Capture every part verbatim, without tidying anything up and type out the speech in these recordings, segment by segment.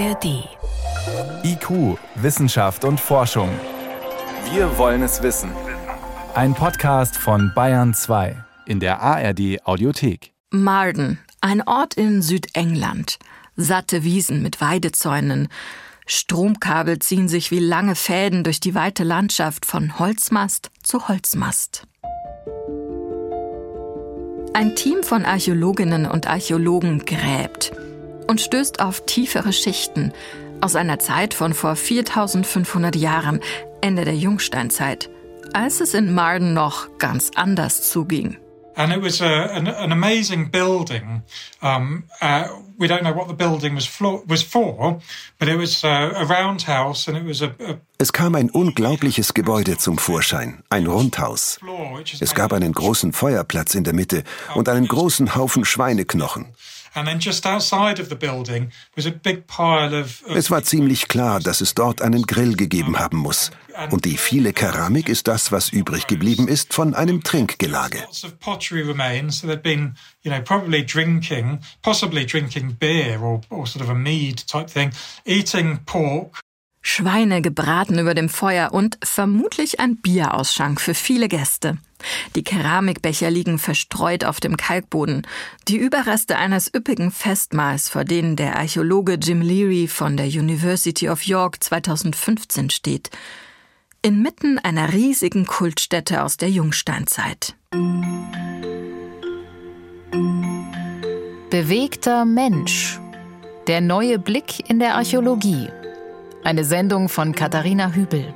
R D. I Q, Wissenschaft und Forschung. Wir wollen es wissen. Ein Podcast von Bayern zwei in der A R D Audiothek. Marden, ein Ort in Südengland. Satte Wiesen mit Weidezäunen. Stromkabel ziehen sich wie lange Fäden durch die weite Landschaft von Holzmast zu Holzmast. Ein Team von Archäologinnen und Archäologen gräbt und stößt auf tiefere Schichten aus einer Zeit von vor viertausendfünfhundert Jahren, Ende der Jungsteinzeit, als es in Marden noch ganz anders zuging. And it was a, an, an amazing building. Um, uh, we don't know what the building was, for, was for, but it was a, a roundhouse and it was a, a Es kam ein unglaubliches Gebäude zum Vorschein, ein Rundhaus. Es gab einen großen Feuerplatz in der Mitte und einen großen Haufen Schweineknochen. Es war ziemlich klar, dass es dort einen Grill gegeben haben muss. Und die viele Keramik ist das, was übrig geblieben ist von einem Trinkgelage. Schweine gebraten über dem Feuer und vermutlich ein Bierausschank für viele Gäste. Die Keramikbecher liegen verstreut auf dem Kalkboden. Die Überreste eines üppigen Festmahls, vor denen der Archäologe Jim Leary von der University of York zweitausendfünfzehn steht. Inmitten einer riesigen Kultstätte aus der Jungsteinzeit. Bewegter Mensch. Der neue Blick in der Archäologie. Eine Sendung von Katharina Hübel.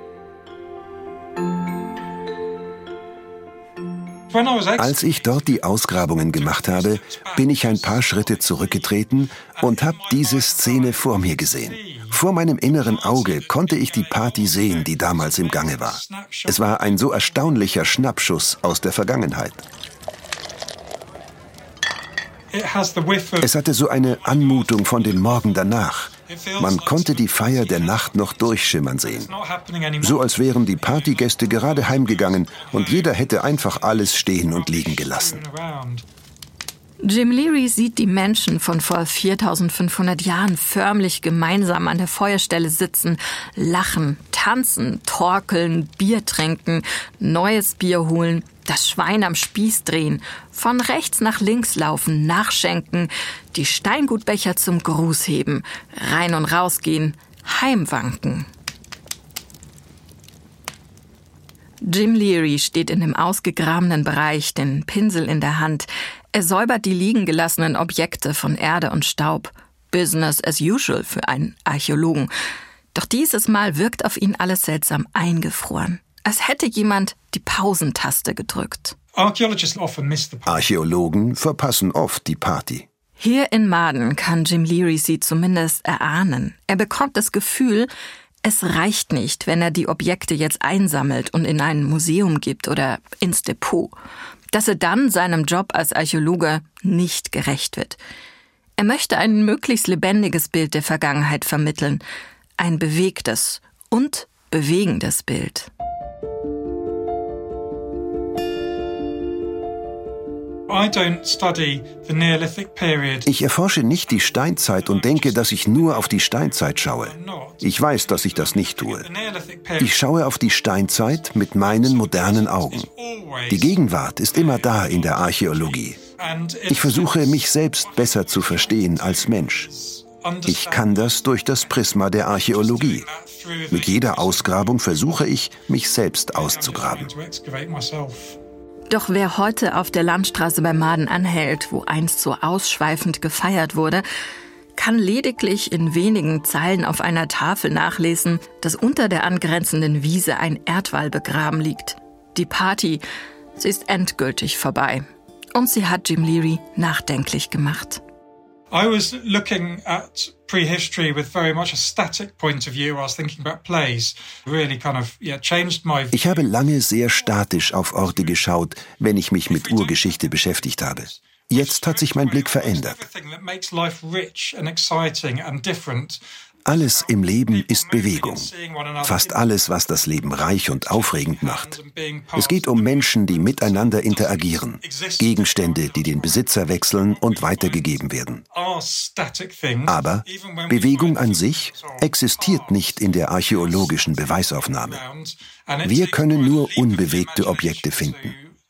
Als ich dort die Ausgrabungen gemacht habe, bin ich ein paar Schritte zurückgetreten und habe diese Szene vor mir gesehen. Vor meinem inneren Auge konnte ich die Party sehen, die damals im Gange war. Es war ein so erstaunlicher Schnappschuss aus der Vergangenheit. Es hatte so eine Anmutung von dem Morgen danach. Man konnte die Feier der Nacht noch durchschimmern sehen. So als wären die Partygäste gerade heimgegangen und jeder hätte einfach alles stehen und liegen gelassen. Jim Leary sieht die Menschen von vor viertausendfünfhundert Jahren förmlich gemeinsam an der Feuerstelle sitzen, lachen, tanzen, torkeln, Bier trinken, neues Bier holen, das Schwein am Spieß drehen, von rechts nach links laufen, nachschenken, die Steingutbecher zum Gruß heben, rein und rausgehen, heimwanken. Jim Leary steht in dem ausgegrabenen Bereich, den Pinsel in der Hand. Er säubert die liegen gelassenen Objekte von Erde und Staub. Business as usual für einen Archäologen. Doch dieses Mal wirkt auf ihn alles seltsam eingefroren. Als hätte jemand die Pausentaste gedrückt. Archäologen verpassen oft die Party. Hier in Marden kann Jim Leary sie zumindest erahnen. Er bekommt das Gefühl, es reicht nicht, wenn er die Objekte jetzt einsammelt und in ein Museum gibt oder ins Depot. Dass er dann seinem Job als Archäologe nicht gerecht wird. Er möchte ein möglichst lebendiges Bild der Vergangenheit vermitteln. Ein bewegtes und bewegendes Bild. Ich erforsche nicht die Steinzeit und denke, dass ich nur auf die Steinzeit schaue. Ich weiß, dass ich das nicht tue. Ich schaue auf die Steinzeit mit meinen modernen Augen. Die Gegenwart ist immer da in der Archäologie. Ich versuche, mich selbst besser zu verstehen als Mensch. Ich kann das durch das Prisma der Archäologie. Mit jeder Ausgrabung versuche ich, mich selbst auszugraben. Doch wer heute auf der Landstraße bei Marden anhält, wo einst so ausschweifend gefeiert wurde, kann lediglich in wenigen Zeilen auf einer Tafel nachlesen, dass unter der angrenzenden Wiese ein Erdwall begraben liegt. Die Party, sie ist endgültig vorbei. Und sie hat Jim Leary nachdenklich gemacht. I was looking at prehistory with very much a static point of view. I was thinking about place. Really kind of yeah changed my. Ich habe lange sehr statisch auf Orte geschaut, wenn ich mich mit Urgeschichte beschäftigt habe. Jetzt hat sich mein Blick verändert. Alles im Leben ist Bewegung. Fast alles, was das Leben reich und aufregend macht. Es geht um Menschen, die miteinander interagieren. Gegenstände, die den Besitzer wechseln und weitergegeben werden. Aber Bewegung an sich existiert nicht in der archäologischen Beweisaufnahme. Wir können nur unbewegte Objekte finden.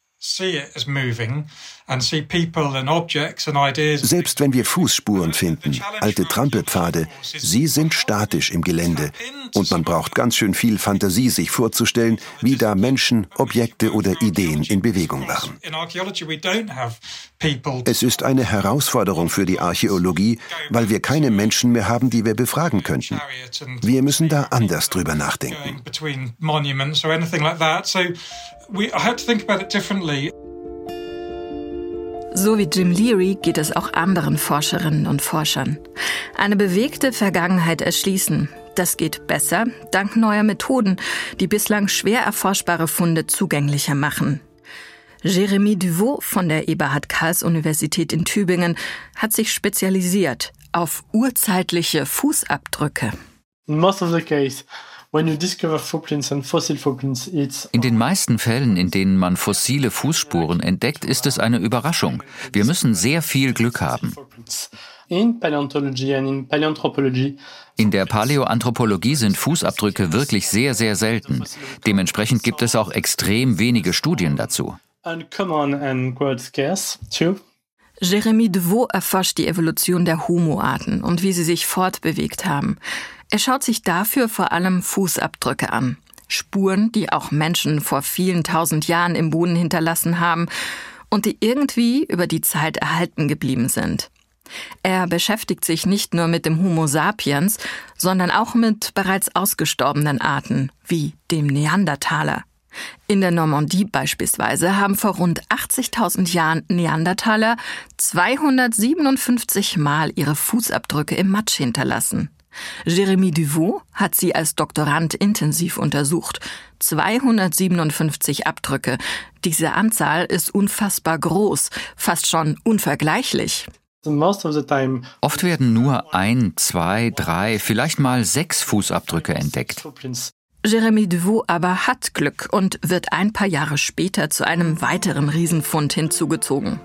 Selbst wenn wir Fußspuren finden, alte Trampelpfade, sie sind statisch im Gelände. Und man braucht ganz schön viel Fantasie, sich vorzustellen, wie da Menschen, Objekte oder Ideen in Bewegung waren. Es ist eine Herausforderung für die Archäologie, weil wir keine Menschen mehr haben, die wir befragen könnten. Wir müssen da anders drüber nachdenken. So wie Jim Leary geht es auch anderen Forscherinnen und Forschern. Eine bewegte Vergangenheit erschließen, das geht besser dank neuer Methoden, die bislang schwer erforschbare Funde zugänglicher machen. Jérémy Duvaux von der Eberhard-Karls-Universität in Tübingen hat sich spezialisiert auf urzeitliche Fußabdrücke. In most of the case, when you discover footprints and fossil footprints, it's In den meisten Fällen, in denen man fossile Fußspuren entdeckt, ist es eine Überraschung. Wir müssen sehr viel Glück haben. in paleontology and in paleoanthropology. In der Paläoanthropologie sind Fußabdrücke wirklich sehr, sehr selten. Dementsprechend gibt es auch extrem wenige Studien dazu. Uncommon and quite scarce too. Jérémy Duvaux erforscht die Evolution der Homo-Arten und wie sie sich fortbewegt haben. Er schaut sich dafür vor allem Fußabdrücke an. Spuren, die auch Menschen vor vielen tausend Jahren im Boden hinterlassen haben und die irgendwie über die Zeit erhalten geblieben sind. Er beschäftigt sich nicht nur mit dem Homo sapiens, sondern auch mit bereits ausgestorbenen Arten, wie dem Neandertaler. In der Normandie beispielsweise haben vor rund achtzigtausend Jahren Neandertaler zweihundertsiebenundfünfzig Mal ihre Fußabdrücke im Matsch hinterlassen. Jérémy Duvaux hat sie als Doktorand intensiv untersucht. zweihundertsiebenundfünfzig Abdrücke. Diese Anzahl ist unfassbar groß, fast schon unvergleichlich. Oft werden nur ein, zwei, drei, vielleicht mal sechs Fußabdrücke entdeckt. Jérémy Duvaux aber hat Glück und wird ein paar Jahre später zu einem weiteren Riesenfund hinzugezogen.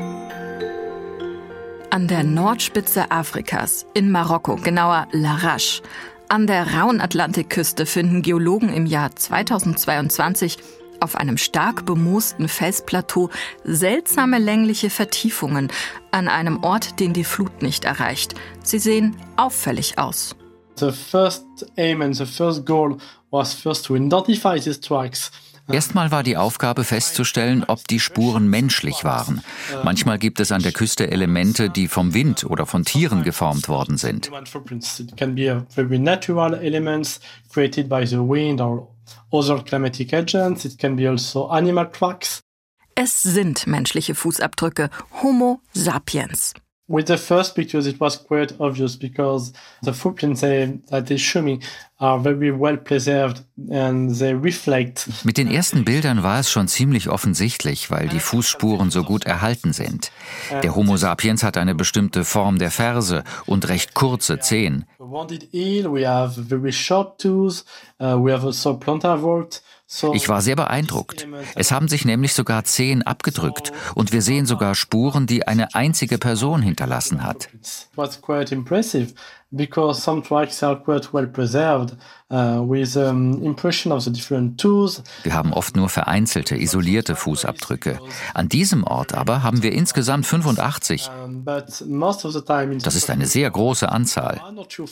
An der Nordspitze Afrikas, in Marokko, genauer Larache, an der rauen Atlantikküste finden Geologen im Jahr zweitausendzweiundzwanzig auf einem stark bemoosten Felsplateau seltsame längliche Vertiefungen an einem Ort, den die Flut nicht erreicht. Sie sehen auffällig aus. The first aim and the first goal was first to identify these tracks. Erstmal war die Aufgabe festzustellen, ob die Spuren menschlich waren. Manchmal gibt es an der Küste Elemente, die vom Wind oder von Tieren geformt worden sind. It can be very natural elements created by the wind or other climatic agents. It can be also animal tracks. Es sind menschliche Fußabdrücke, Homo sapiens. With the first pictures, it was quite obvious because the footprints they, that they show me are very well preserved and they reflect. Mit den ersten Bildern war es schon ziemlich offensichtlich, weil die Fußspuren so gut erhalten sind. Der Homo sapiens hat eine bestimmte Form der Ferse und recht kurze Zehen. Ich war sehr beeindruckt. Es haben sich nämlich sogar Zehen abgedrückt und wir sehen sogar Spuren, die eine einzige Person hinterlassen hat. Because some tracks are quite well preserved uh, with um, impression of the different toes. Wir haben oft nur vereinzelte, isolierte Fußabdrücke. An diesem Ort aber haben wir insgesamt fünfundachtzig. Das ist eine sehr große Anzahl.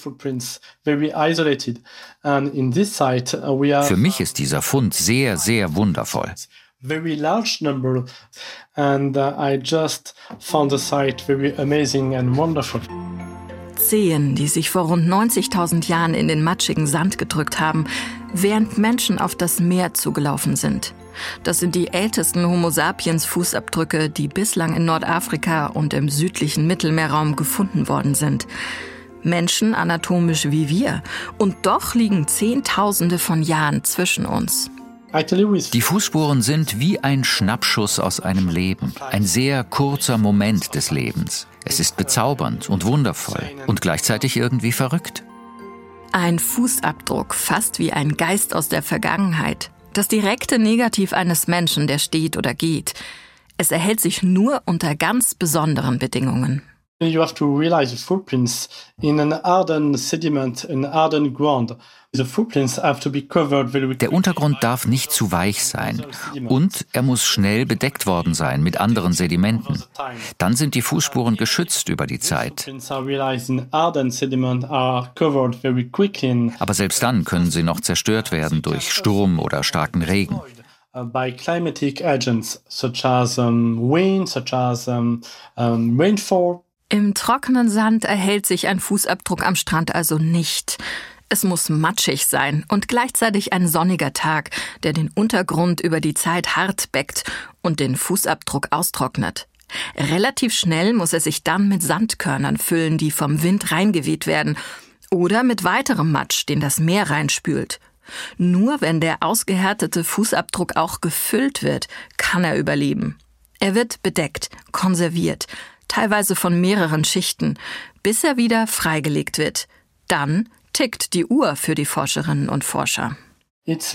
Für mich ist dieser Fund sehr, sehr wundervoll. Very large number, and uh, I just found the site very amazing and wonderful. Zehen, die sich vor rund neunzigtausend Jahren in den matschigen Sand gedrückt haben, während Menschen auf das Meer zugelaufen sind. Das sind die ältesten Homo sapiens Fußabdrücke, die bislang in Nordafrika und im südlichen Mittelmeerraum gefunden worden sind. Menschen anatomisch wie wir, und doch liegen Zehntausende von Jahren zwischen uns. Die Fußspuren sind wie ein Schnappschuss aus einem Leben, ein sehr kurzer Moment des Lebens. Es ist bezaubernd und wundervoll und gleichzeitig irgendwie verrückt. Ein Fußabdruck, fast wie ein Geist aus der Vergangenheit. Das direkte Negativ eines Menschen, der steht oder geht. Es erhält sich nur unter ganz besonderen Bedingungen. You have to realize the footprints in an hardened sediment, an hardened ground. The footprints have to be covered very quickly. Der Untergrund darf nicht zu weich sein und er muss schnell bedeckt worden sein mit anderen Sedimenten. Dann sind die Fußspuren geschützt über die Zeit. Aber selbst dann können sie noch zerstört werden durch Sturm oder starken Regen. By climatic agents such as um, wind, such as um, um, rainfall. Im trockenen Sand erhält sich ein Fußabdruck am Strand also nicht. Es muss matschig sein und gleichzeitig ein sonniger Tag, der den Untergrund über die Zeit hart beckt und den Fußabdruck austrocknet. Relativ schnell muss er sich dann mit Sandkörnern füllen, die vom Wind reingeweht werden, oder mit weiterem Matsch, den das Meer reinspült. Nur wenn der ausgehärtete Fußabdruck auch gefüllt wird, kann er überleben. Er wird bedeckt, konserviert, teilweise von mehreren Schichten, bis er wieder freigelegt wird. Dann tickt die Uhr für die Forscherinnen und Forscher. Es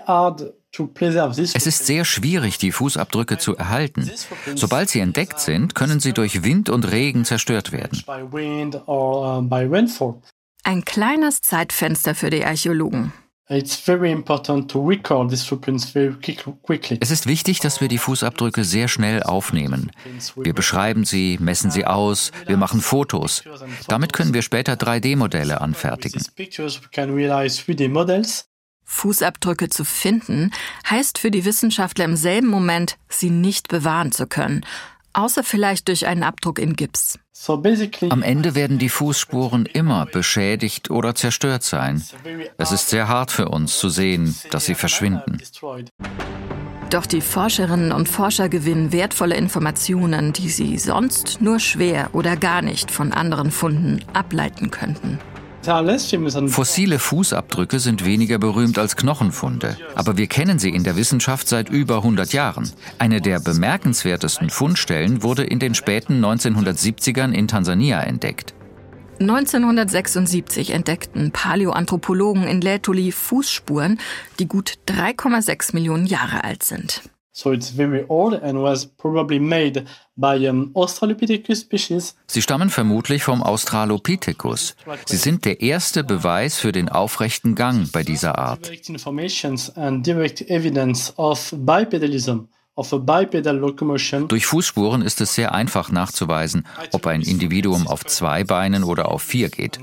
ist sehr schwierig, die Fußabdrücke zu erhalten. Sobald sie entdeckt sind, können sie durch Wind und Regen zerstört werden. Ein kleines Zeitfenster für die Archäologen. Es ist wichtig, dass wir die Fußabdrücke sehr schnell aufnehmen. Wir beschreiben sie, messen sie aus, wir machen Fotos. Damit können wir später drei D Modelle anfertigen. Fußabdrücke zu finden, heißt für die Wissenschaftler im selben Moment, sie nicht bewahren zu können. Außer vielleicht durch einen Abdruck in Gips. Am Ende werden die Fußspuren immer beschädigt oder zerstört sein. Es ist sehr hart für uns zu sehen, dass sie verschwinden. Doch die Forscherinnen und Forscher gewinnen wertvolle Informationen, die sie sonst nur schwer oder gar nicht von anderen Funden ableiten könnten. Fossile Fußabdrücke sind weniger berühmt als Knochenfunde, aber wir kennen sie in der Wissenschaft seit über hundert Jahren. Eine der bemerkenswertesten Fundstellen wurde in den späten neunzehnhundertsiebzigern in Tansania entdeckt. neunzehnhundertsechsundsiebzig entdeckten Paläoanthropologen in Laetoli Fußspuren, die gut drei Komma sechs Millionen Jahre alt sind. So it's very old and was probably made by an Australopithecus species. Sie stammen vermutlich vom Australopithecus. Sie sind der erste Beweis für den aufrechten Gang bei dieser Art. Durch Fußspuren ist es sehr einfach nachzuweisen, ob ein Individuum auf zwei Beinen oder auf vier geht.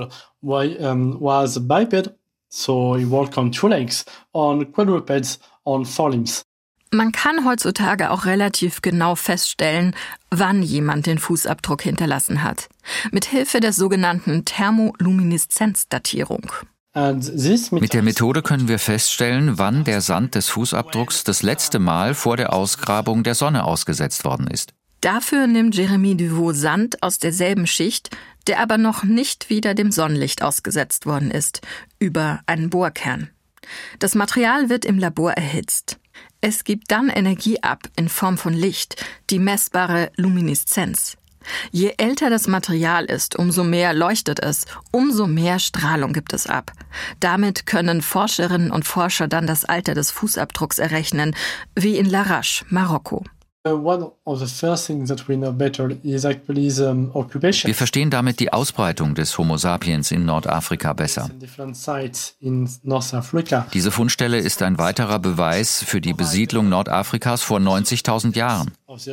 Was biped, so he walked on two legs, on quadrupeds, on four limbs. Man kann heutzutage auch relativ genau feststellen, wann jemand den Fußabdruck hinterlassen hat. Mit Hilfe der sogenannten Thermolumineszenzdatierung. Mit der Methode können wir feststellen, wann der Sand des Fußabdrucks das letzte Mal vor der Ausgrabung der Sonne ausgesetzt worden ist. Dafür nimmt Jérémy Duvaux Sand aus derselben Schicht, der aber noch nicht wieder dem Sonnenlicht ausgesetzt worden ist, über einen Bohrkern. Das Material wird im Labor erhitzt. Es gibt dann Energie ab in Form von Licht, die messbare Lumineszenz. Je älter das Material ist, umso mehr leuchtet es, umso mehr Strahlung gibt es ab. Damit können Forscherinnen und Forscher dann das Alter des Fußabdrucks errechnen, wie in Larache, Marokko. Wir verstehen damit die Ausbreitung des Homo sapiens in Nordafrika besser. Diese Fundstelle ist ein weiterer Beweis für die Besiedlung Nordafrikas vor neunzigtausend Jahren.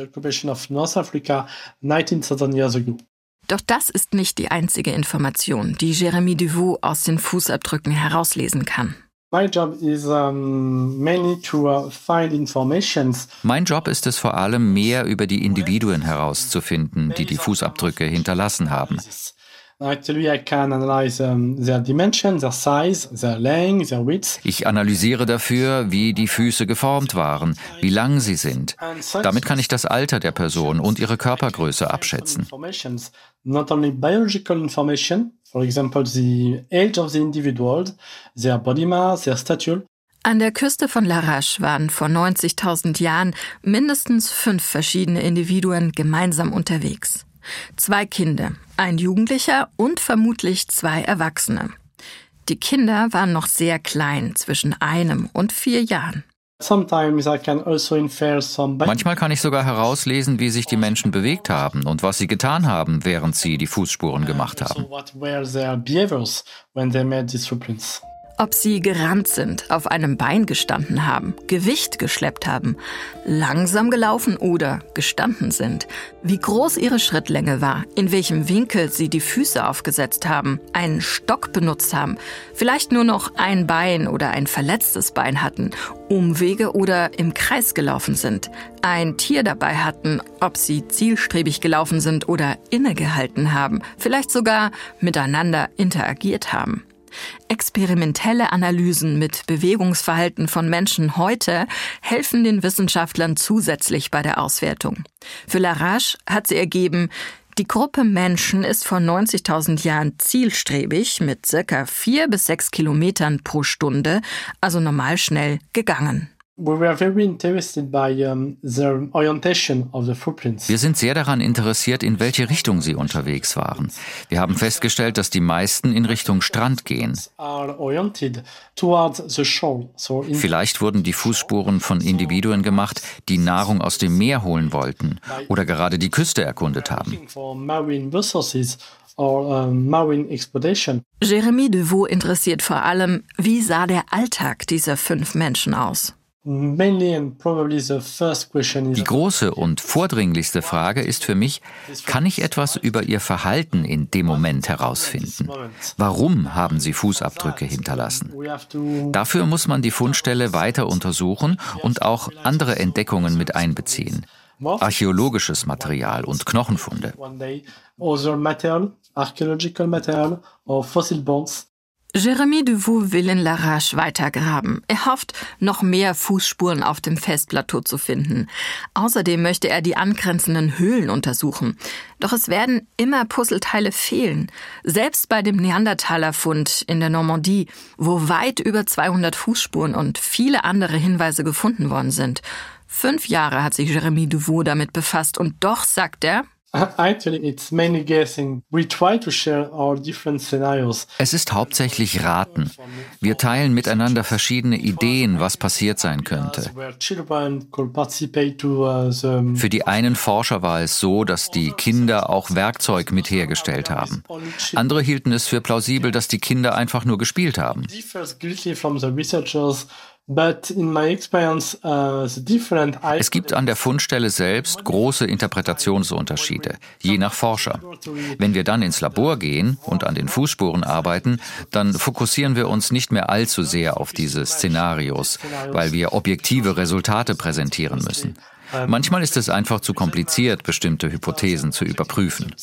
Doch das ist nicht die einzige Information, die Jérémy Duvaux aus den Fußabdrücken herauslesen kann. My job is um, mainly to uh, find informations. Mein Job ist es vor allem, mehr über die Individuen herauszufinden, die die Fußabdrücke hinterlassen haben. Actually, I can analyze um, their dimension, their size, their length, their width. Ich analysiere dafür, wie die Füße geformt waren, wie lang sie sind. Damit kann ich das Alter der Person und ihre Körpergröße abschätzen. Not only biological information, for example, the age of the individual, their body mass, their stature. An der Küste von Larache waren vor neunzigtausend Jahren mindestens fünf verschiedene Individuen gemeinsam unterwegs. Zwei Kinder, ein Jugendlicher und vermutlich zwei Erwachsene. Die Kinder waren noch sehr klein, zwischen einem und vier Jahren. Manchmal kann ich sogar herauslesen, wie sich die Menschen bewegt haben und was sie getan haben, während sie die Fußspuren gemacht haben. Ob sie gerannt sind, auf einem Bein gestanden haben, Gewicht geschleppt haben, langsam gelaufen oder gestanden sind, wie groß ihre Schrittlänge war, in welchem Winkel sie die Füße aufgesetzt haben, einen Stock benutzt haben, vielleicht nur noch ein Bein oder ein verletztes Bein hatten, Umwege oder im Kreis gelaufen sind, ein Tier dabei hatten, ob sie zielstrebig gelaufen sind oder innegehalten haben, vielleicht sogar miteinander interagiert haben. Experimentelle Analysen mit Bewegungsverhalten von Menschen heute helfen den Wissenschaftlern zusätzlich bei der Auswertung. Für Larache hat sie ergeben, die Gruppe Menschen ist vor neunzigtausend Jahren zielstrebig mit circa vier bis sechs Kilometern pro Stunde, also normal schnell, gegangen. Wir sind sehr daran interessiert, in welche Richtung sie unterwegs waren. Wir haben festgestellt, dass die meisten in Richtung Strand gehen. Vielleicht wurden die Fußspuren von Individuen gemacht, die Nahrung aus dem Meer holen wollten oder gerade die Küste erkundet haben. Jérémy Devaux interessiert vor allem, wie sah der Alltag dieser fünf Menschen aus? Die große und vordringlichste Frage ist für mich, kann ich etwas über ihr Verhalten in dem Moment herausfinden? Warum haben sie Fußabdrücke hinterlassen? Dafür muss man die Fundstelle weiter untersuchen und auch andere Entdeckungen mit einbeziehen. Archäologisches Material und Knochenfunde. Jérémy Devaux will in Larache weitergraben. Er hofft, noch mehr Fußspuren auf dem Festplateau zu finden. Außerdem möchte er die angrenzenden Höhlen untersuchen. Doch es werden immer Puzzleteile fehlen. Selbst bei dem Neandertaler-Fund in der Normandie, wo weit über zweihundert Fußspuren und viele andere Hinweise gefunden worden sind. Fünf Jahre hat sich Jérémy Devaux damit befasst und doch sagt er, es ist hauptsächlich Raten. Wir teilen miteinander verschiedene Ideen, was passiert sein könnte. Für die einen Forscher war es so, dass die Kinder auch Werkzeug mit hergestellt haben. Andere hielten es für plausibel, dass die Kinder einfach nur gespielt haben. Es gibt an der Fundstelle selbst große Interpretationsunterschiede, je nach Forscher. Wenn wir dann ins Labor gehen und an den Fußspuren arbeiten, dann fokussieren wir uns nicht mehr allzu sehr auf diese Szenarios, weil wir objektive Resultate präsentieren müssen. Manchmal ist es einfach zu kompliziert, bestimmte Hypothesen zu überprüfen.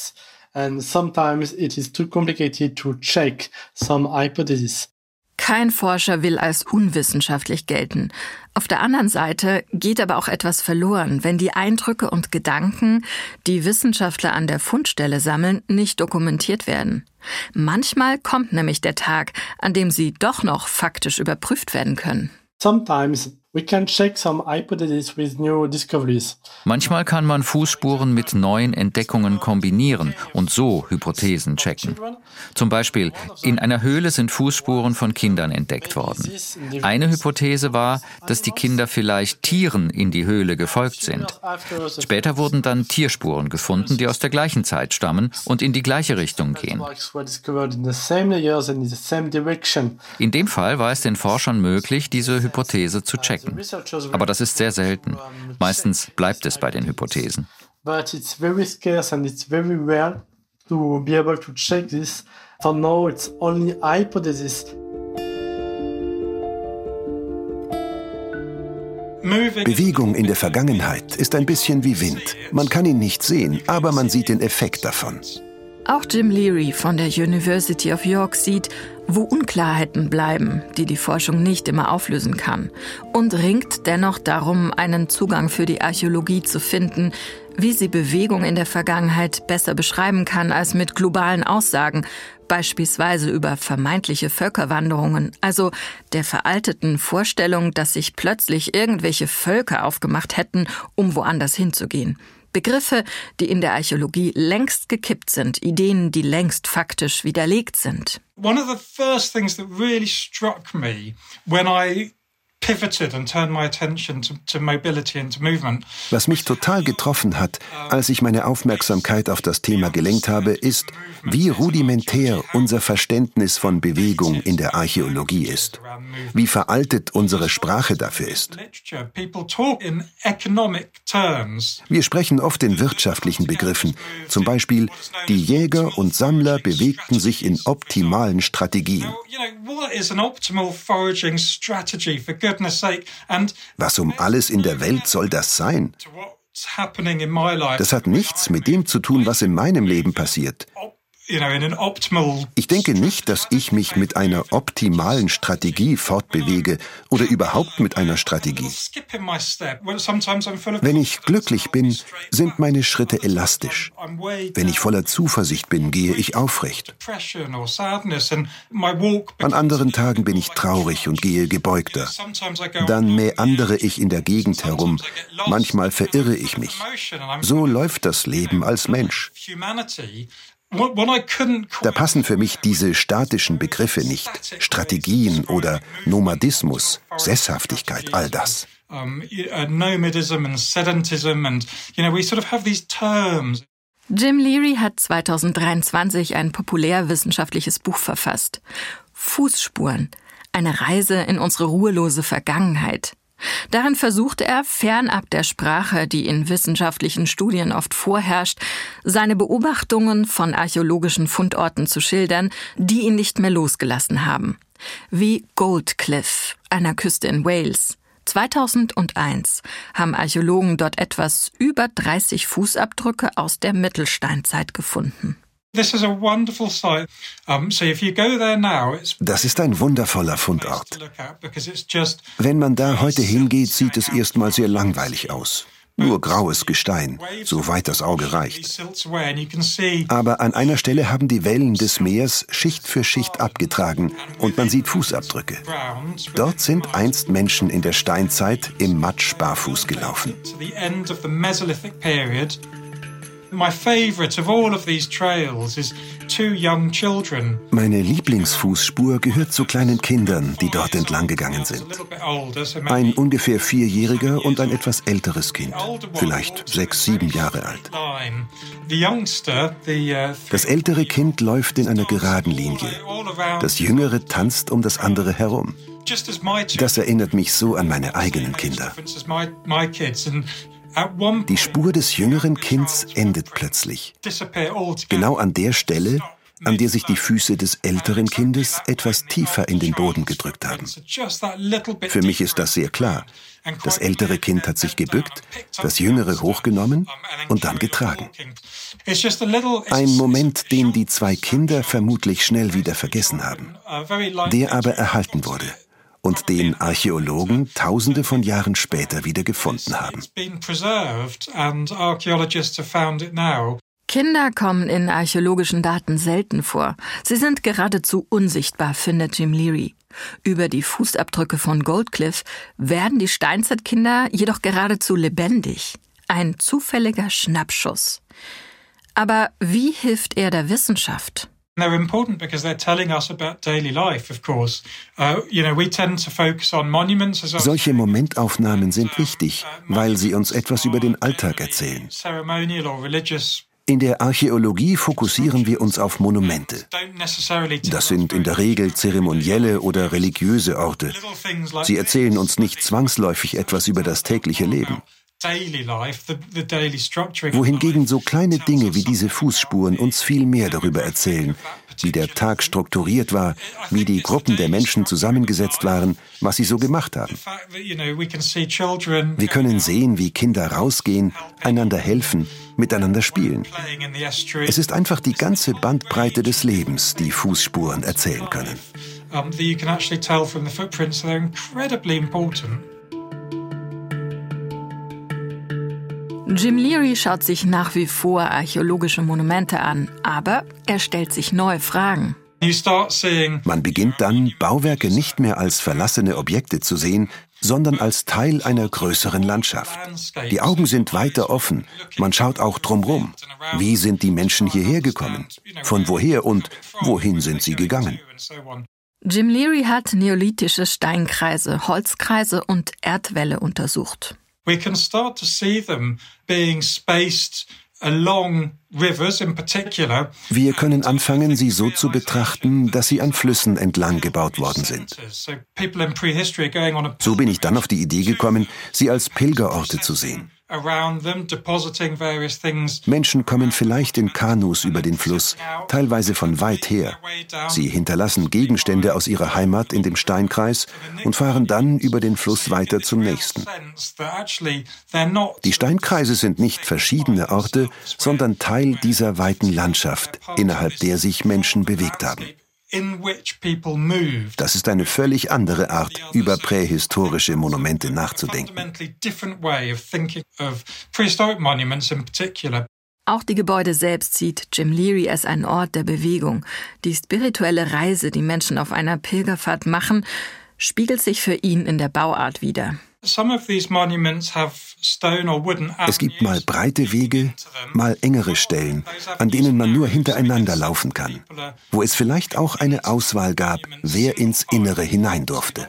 Kein Forscher will als unwissenschaftlich gelten. Auf der anderen Seite geht aber auch etwas verloren, wenn die Eindrücke und Gedanken, die Wissenschaftler an der Fundstelle sammeln, nicht dokumentiert werden. Manchmal kommt nämlich der Tag, an dem sie doch noch faktisch überprüft werden können. Sometimes we can check some hypotheses with new discoveries. Manchmal kann man Fußspuren mit neuen Entdeckungen kombinieren und so Hypothesen checken. Zum Beispiel, in einer Höhle sind Fußspuren von Kindern entdeckt worden. Eine Hypothese war, dass die Kinder vielleicht Tieren in die Höhle gefolgt sind. Später wurden dann Tierspuren gefunden, die aus der gleichen Zeit stammen und in die gleiche Richtung gehen. In dem Fall war es den Forschern möglich, diese Hypothese zu checken. Aber das ist sehr selten. Meistens bleibt es bei den Hypothesen. But it's very scarce and it's very rare to be able to check this. For now, it's only hypothesis. Bewegung in der Vergangenheit ist ein bisschen wie Wind. Man kann ihn nicht sehen, aber man sieht den Effekt davon. Auch Jim Leary von der University of York sieht, wo Unklarheiten bleiben, die die Forschung nicht immer auflösen kann, und ringt dennoch darum, einen Zugang für die Archäologie zu finden, wie sie Bewegung in der Vergangenheit besser beschreiben kann als mit globalen Aussagen, beispielsweise über vermeintliche Völkerwanderungen, also der veralteten Vorstellung, dass sich plötzlich irgendwelche Völker aufgemacht hätten, um woanders hinzugehen. Begriffe, die in der Archäologie längst gekippt sind, Ideen, die längst faktisch widerlegt sind. One of the first things that really struck me when I Was mich total getroffen hat, als ich meine Aufmerksamkeit auf das Thema gelenkt habe, ist, wie rudimentär unser Verständnis von Bewegung in der Archäologie ist. Wie veraltet unsere Sprache dafür ist. Wir sprechen oft in wirtschaftlichen Begriffen. Zum Beispiel, die Jäger und Sammler bewegten sich in optimalen Strategien. Was um alles in der Welt soll das sein? Das hat nichts mit dem zu tun, was in meinem Leben passiert. Ich denke nicht, dass ich mich mit einer optimalen Strategie fortbewege oder überhaupt mit einer Strategie. Wenn ich glücklich bin, sind meine Schritte elastisch. Wenn ich voller Zuversicht bin, gehe ich aufrecht. An anderen Tagen bin ich traurig und gehe gebeugter. Dann mäandere ich in der Gegend herum. Manchmal verirre ich mich. So läuft das Leben als Mensch. Da passen für mich diese statischen Begriffe nicht. Strategien oder Nomadismus, Sesshaftigkeit, all das. Jim Leary hat zweitausenddreiundzwanzig ein populärwissenschaftliches Buch verfasst. Fußspuren, eine Reise in unsere ruhelose Vergangenheit. Darin versucht er, fernab der Sprache, die in wissenschaftlichen Studien oft vorherrscht, seine Beobachtungen von archäologischen Fundorten zu schildern, die ihn nicht mehr losgelassen haben. Wie Gold Cliff, einer Küste in Wales. zweitausendeins haben Archäologen dort etwas über dreißig Fußabdrücke aus der Mittelsteinzeit gefunden. Das ist ein wundervoller Fundort. Wenn man da heute hingeht, sieht es erstmal sehr langweilig aus. Nur graues Gestein, soweit das Auge reicht. Aber an einer Stelle haben die Wellen des Meers Schicht für Schicht abgetragen und man sieht Fußabdrücke. Dort sind einst Menschen in der Steinzeit im Matsch barfuß gelaufen. Meine Lieblingsfußspur gehört zu kleinen Kindern, die dort entlang gegangen sind. Ein ungefähr vierjähriger und ein etwas älteres Kind, vielleicht sechs, sieben Jahre alt. Das ältere Kind läuft in einer geraden Linie. Das jüngere tanzt um das andere herum. Das erinnert mich so an meine eigenen Kinder. Die Spur des jüngeren Kinds endet plötzlich. Genau an der Stelle, an der sich die Füße des älteren Kindes etwas tiefer in den Boden gedrückt haben. Für mich ist das sehr klar. Das ältere Kind hat sich gebückt, das jüngere hochgenommen und dann getragen. Ein Moment, den die zwei Kinder vermutlich schnell wieder vergessen haben, der aber erhalten wurde. Und den Archäologen Tausende von Jahren später wieder gefunden haben. Kinder kommen in archäologischen Daten selten vor. Sie sind geradezu unsichtbar, findet Jim Leary. Über die Fußabdrücke von Gold Cliff werden die Steinzeitkinder jedoch geradezu lebendig. Ein zufälliger Schnappschuss. Aber wie hilft er der Wissenschaft? They're important because they're telling us about daily life, of course. Uh, you know, we tend to focus on monuments. Solche Momentaufnahmen sind wichtig, weil sie uns etwas über den Alltag erzählen. In der Archäologie fokussieren wir uns auf Monumente. Das sind in der Regel zeremonielle oder religiöse Orte. Sie erzählen uns nicht zwangsläufig etwas über das tägliche Leben. Wohingegen so kleine Dinge wie diese Fußspuren uns viel mehr darüber erzählen, wie der Tag strukturiert war, wie die Gruppen der Menschen zusammengesetzt waren, was sie so gemacht haben. Wir können sehen, wie Kinder rausgehen, einander helfen, miteinander spielen. Es ist einfach die ganze Bandbreite des Lebens, die Fußspuren erzählen können. Jim Leary schaut sich nach wie vor archäologische Monumente an, aber er stellt sich neue Fragen. Man beginnt dann, Bauwerke nicht mehr als verlassene Objekte zu sehen, sondern als Teil einer größeren Landschaft. Die Augen sind weiter offen, man schaut auch drumherum. Wie sind die Menschen hierher gekommen? Von woher und wohin sind sie gegangen? Jim Leary hat neolithische Steinkreise, Holzkreise und Erdwälle untersucht. We can start to see them being spaced along rivers in particular. Wir können anfangen, sie so zu betrachten, dass sie an Flüssen entlang gebaut worden sind. So bin ich dann auf die Idee gekommen, sie als Pilgerorte zu sehen. Menschen kommen vielleicht in Kanus über den Fluss, teilweise von weit her. Sie hinterlassen Gegenstände aus ihrer Heimat in dem Steinkreis und fahren dann über den Fluss weiter zum nächsten. Die Steinkreise sind nicht verschiedene Orte, sondern Teil dieser weiten Landschaft, innerhalb der sich Menschen bewegt haben. Das ist eine völlig andere Art, über prähistorische Monumente nachzudenken. Auch die Gebäude selbst sieht Jim Leary als einen Ort der Bewegung. Die spirituelle Reise, die Menschen auf einer Pilgerfahrt machen, spiegelt sich für ihn in der Bauart wider. Es gibt mal breite Wege, mal engere Stellen, an denen man nur hintereinander laufen kann, wo es vielleicht auch eine Auswahl gab, wer ins Innere hinein durfte.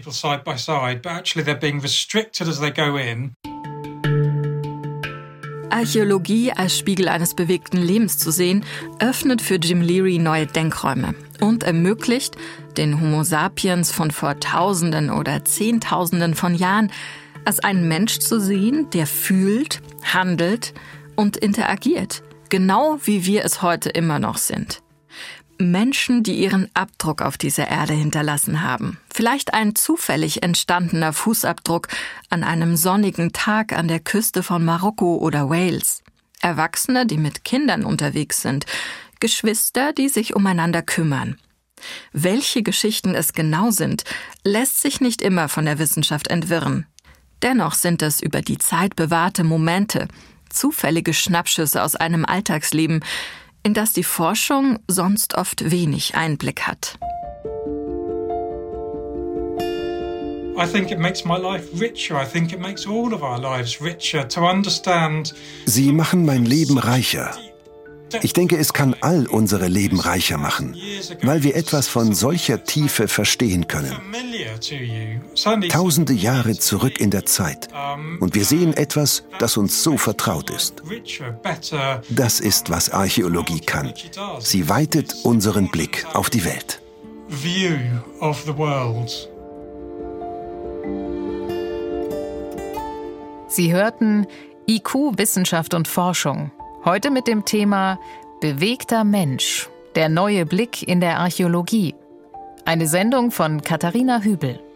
Archäologie als Spiegel eines bewegten Lebens zu sehen, öffnet für Jim Leary neue Denkräume und ermöglicht, den Homo sapiens von vor Tausenden oder Zehntausenden von Jahren als einen Mensch zu sehen, der fühlt, handelt und interagiert, genau wie wir es heute immer noch sind. Menschen, die ihren Abdruck auf dieser Erde hinterlassen haben. Vielleicht ein zufällig entstandener Fußabdruck an einem sonnigen Tag an der Küste von Marokko oder Wales. Erwachsene, die mit Kindern unterwegs sind. Geschwister, die sich umeinander kümmern. Welche Geschichten es genau sind, lässt sich nicht immer von der Wissenschaft entwirren. Dennoch sind es über die Zeit bewahrte Momente, zufällige Schnappschüsse aus einem Alltagsleben, in das die Forschung sonst oft wenig Einblick hat. I think it makes my life richer. I think it makes all of our lives richer to understand. Sie machen mein Leben reicher. Ich denke, es kann all unsere Leben reicher machen, weil wir etwas von solcher Tiefe verstehen können. Tausende Jahre zurück in der Zeit. Und wir sehen etwas, das uns so vertraut ist. Das ist, was Archäologie kann. Sie weitet unseren Blick auf die Welt. Sie hörten I Q, Wissenschaft und Forschung. Heute mit dem Thema Bewegter Mensch, der neue Blick in der Archäologie. Eine Sendung von Katharina Hübel.